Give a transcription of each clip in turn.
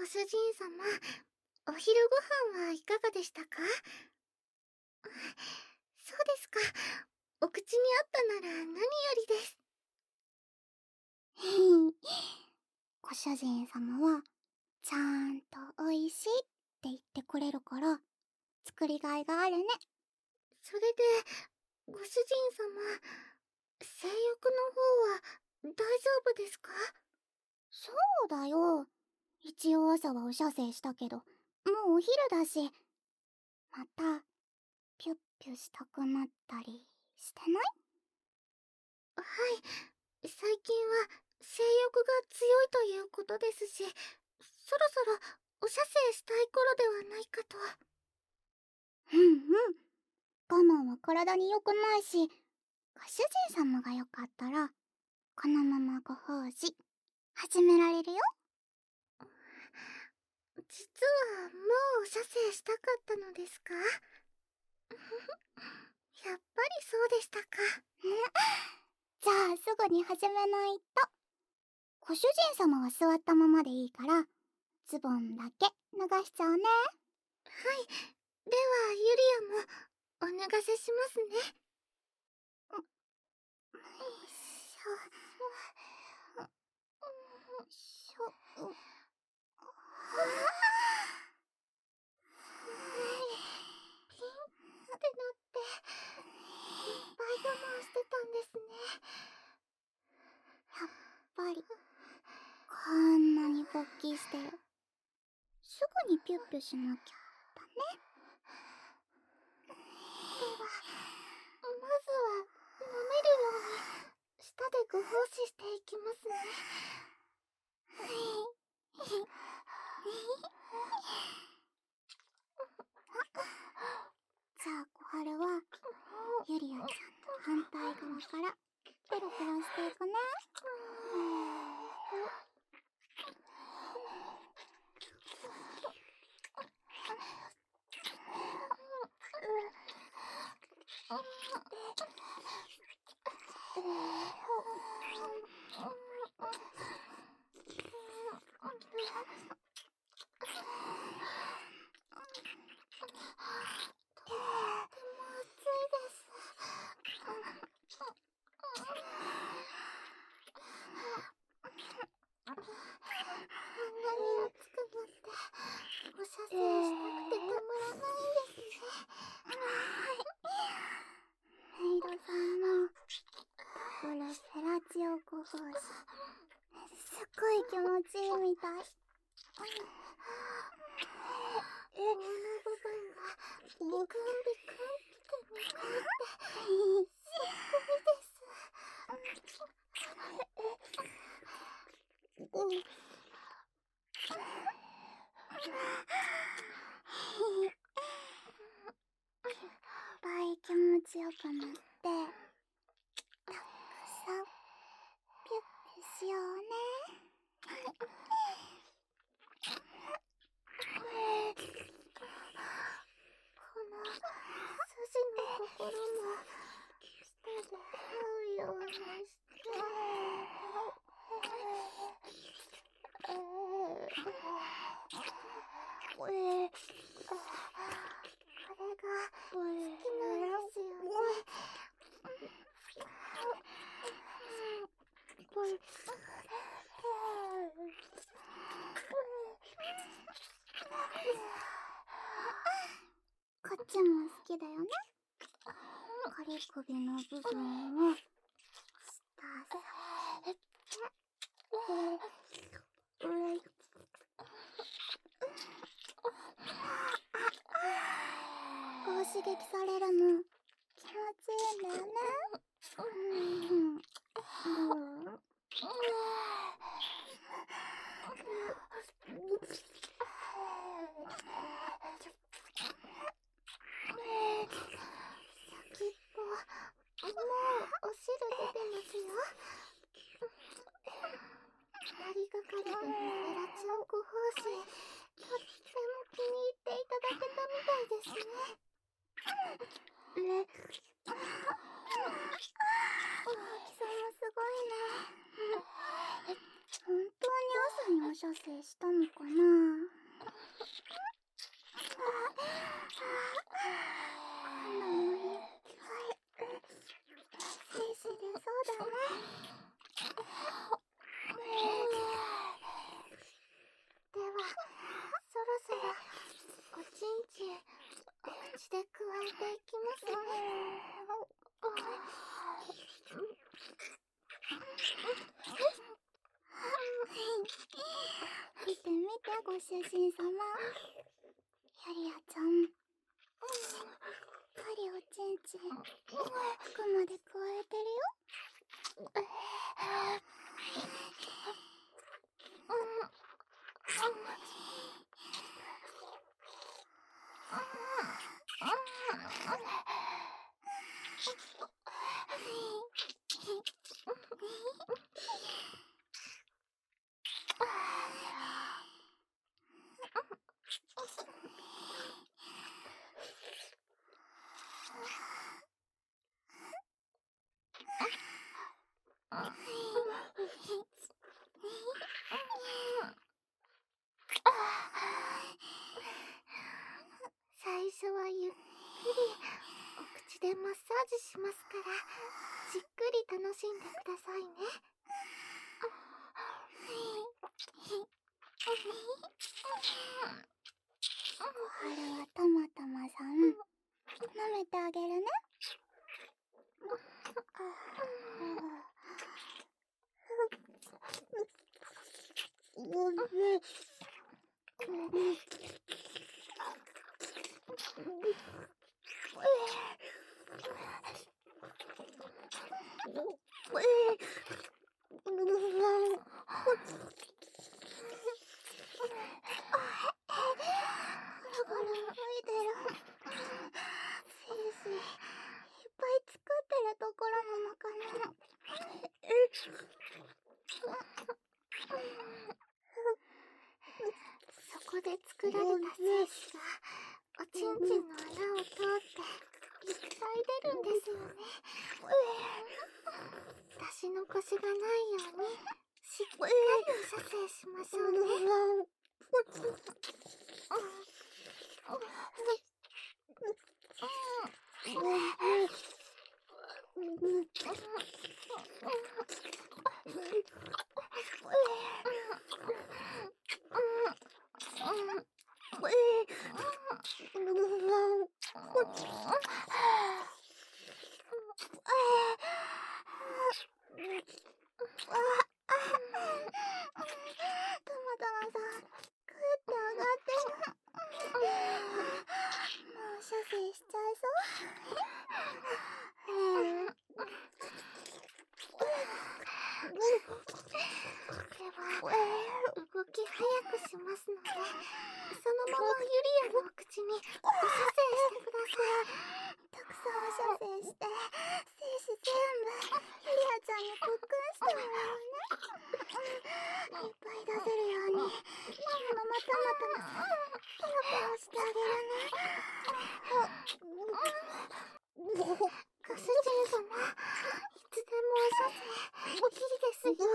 主人様、お昼ご飯はいかがでしたか？そうですか。お口に合ったなら何よりです。 ご主人様はちゃんとおいしいって言ってくれるから作りがいがあるね。 それで、ご主人様、性欲の方は大丈夫ですか？ そうだよ。一応朝はお射精したけど、もうお昼だし。またピュッピュしたくなったりしてない？ はい、最近は性欲が強いということですし、そろそろお射精したい頃ではないかと。 我慢は体に良くないし、ご主人様がよかったらこのままご奉仕始められるよ。 実はもうお射精したかったのですか？やっぱりそうでしたか。 じゃあすぐに始めないと。ご主人様は座ったままでいいからズボンだけ脱がしちゃうね。 はい、ではユリアもお脱がせしますね。ピンってなっていっぱい我慢してたんですね。 やっぱりこんなに勃起してる。すぐにピュッピュしなきゃだね。 では、まずは飲めるように舌でご奉仕していきますね。 じゃあ小春はゆりあちゃんの反対側からペロペロしていくね。 お射精したくてたまらないんですね。 メイドさんのダブルフェラチオご奉仕すっごい気持ちいいみたい。 この部分がビクンビクンってめくってすっごいです。 いっぱい気持ちよくなってたくさんピュッピュしようね。 この筋のところも舌で這うようにしてこれが好きなんですよね。 こっちも好きだよね。仮首の部分を下さこう刺激されるの気持ちいいんだよね。 先っぽ、もうお汁出てますよ。二人がかりでのフェラチオご奉仕、とっても気に入っていただけたみたいですね。 大きさもすごいな。本当に朝にお射精したの？ のかな。今度もいっぱい精子出そうだね。ではそろそろおちんちんお口でくわえていきますね。見て見てご主人様、ユリアちゃん、しっかりおちんちん奥までくわえてるよ。最初はゆっくりお口でマッサージしますから、じっくり楽しんでくださいね。小春はたまたまさん、舐めてあげるね。ゴロゴロ吹いてる。精子いっぱい作ってるところなのかな。そこで作られた精子がおちんちんの穴を通っていっぱい出るんですよね。出し残しがないようにしっかり射精しましょうね。たまたまさん、グーって上がってる。もう射精しちゃいそう。では動き早くしますので、そのままユリアのお口にお射精してください。たくさんお射精して、精子全部ユリアちゃんに特訓してもらうね。いっぱい出せるようにそのままたまたまポロポロしてあげるね。ご主人様、いつでもお射精いいですよ。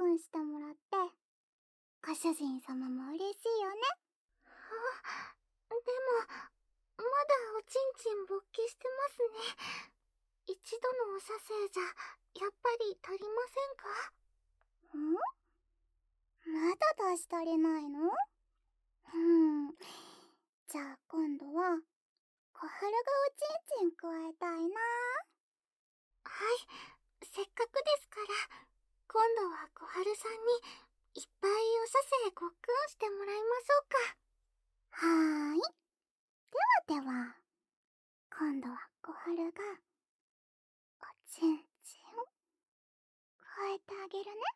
ンしてもらって、ご主人様も嬉しいよね。 でも、まだおちんちん勃起してますね。一度のお射精じゃ、やっぱり足りませんか？ まだ出し足りないの？じゃあ今度は、小春がおちんちん加えたいな。 はい、せっかくですから、今度は小春さんにいっぱいお射精ごっくんしてもらいましょうか。 はーい。では、今度は小春が、おちんちんを加えてあげるね。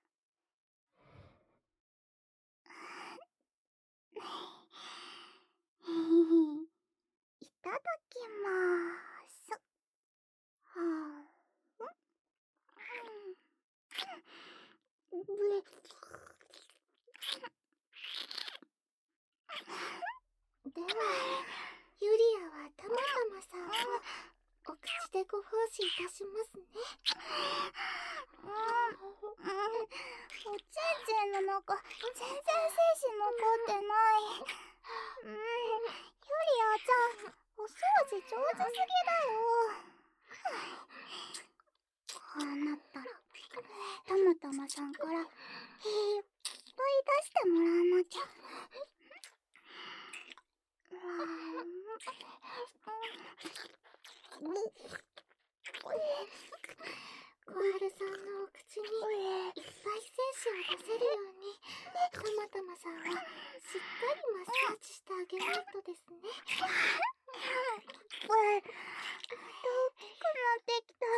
いただきまーす。はーでは、ユリアはたまたまさんをお口でご奉仕いたしますね。 おちんちんの中、全然精子残ってない。ユリアちゃん、お掃除上手すぎだよ。こうなったら、たまたまさんからいっぱい出してもらわなきゃ。 小春さんのお口にいっぱい精子を出せるように、たまたまさんはしっかりマッサージしてあげないとですね。 大きくなってきた。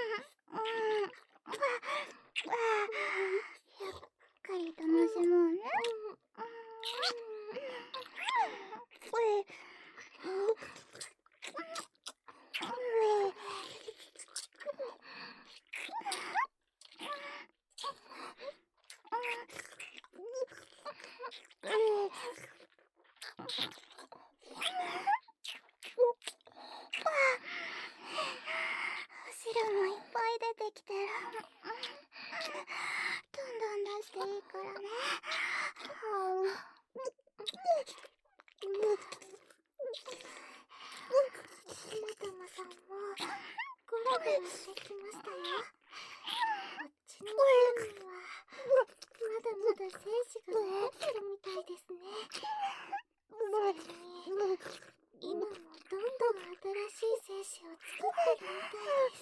しっかり楽しもうね。汁もいっぱい出てきてる。どんどん出していいからね。 たまたまさんもゴロゴロしてきましたよ。こっちの方にはまだまだ精子が残ってるみたいですね。それに今もどんどん新しい精子を作ってるみたいです。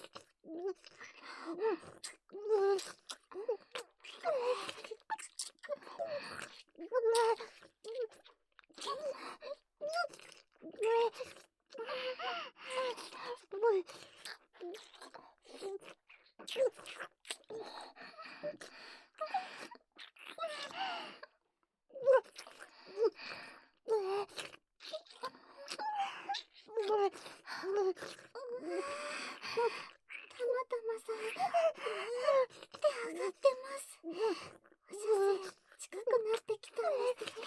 たまたまさん、手上がってます。お射精近くなってきたんですね。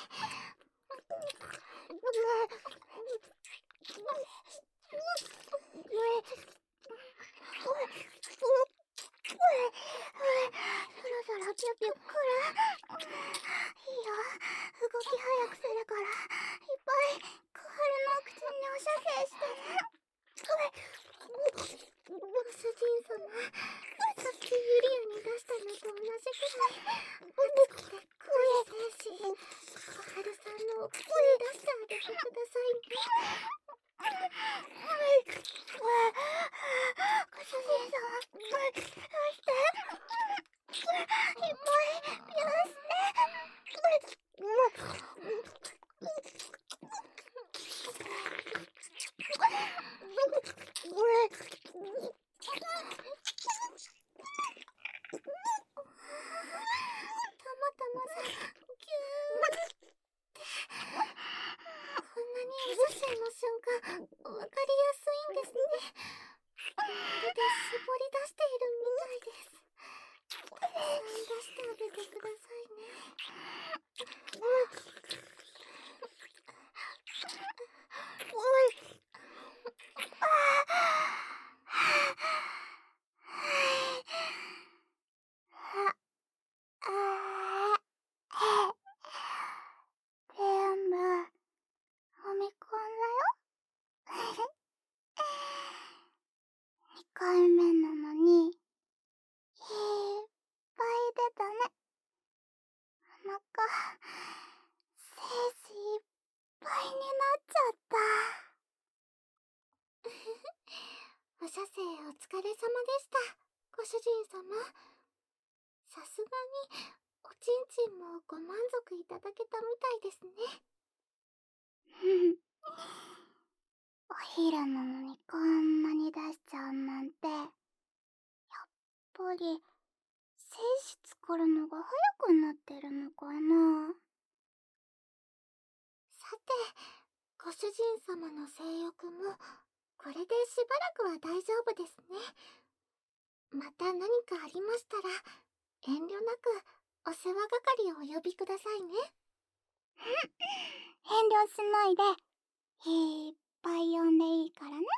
そろそろピュピュくる。いいよ、動き早くするから、いっぱい小春のお口にお射精してね。 ご主人様、さっきユリアに出したのと同じくらい熱くて濃い精子、小春さんのお口に出してあげてくださいね。 ご主人様、出して。いっぱいピューして。 たまたまさん、ギューってこんなにお射精の瞬間わかりやすいんですね。まるで絞り出しているみたいです。たくさん出してあげてくださいね。 回目なのに、いっぱい出たね。お腹、精子いっぱいになっちゃった。 お射精お疲れ様でした、ご主人様。さすがに、おちんちんもご満足いただけたみたいですね。 お昼なのにこんなに出しちゃうなんて、やっぱり精子作るのが早くなってるのかな。 さて、ご主人様の性欲もこれでしばらくは大丈夫ですね。また何かありましたら遠慮なくお世話係をお呼びくださいね。 遠慮しないで、いっぱい呼んでいいからね。